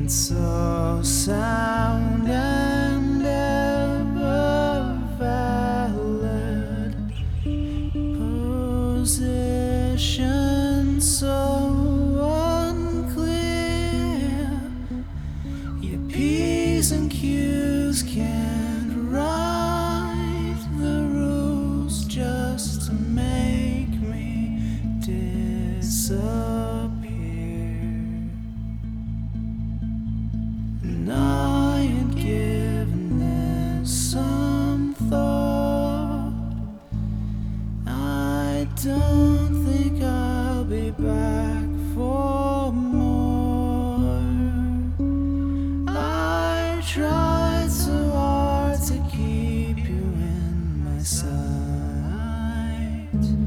and so sound and ever valid, position so unclear. Your P's and Q's can't write the rules just to make me disappear. And I had given this some thought. I don't think I'll be back for more. I tried so hard to keep you in my sight.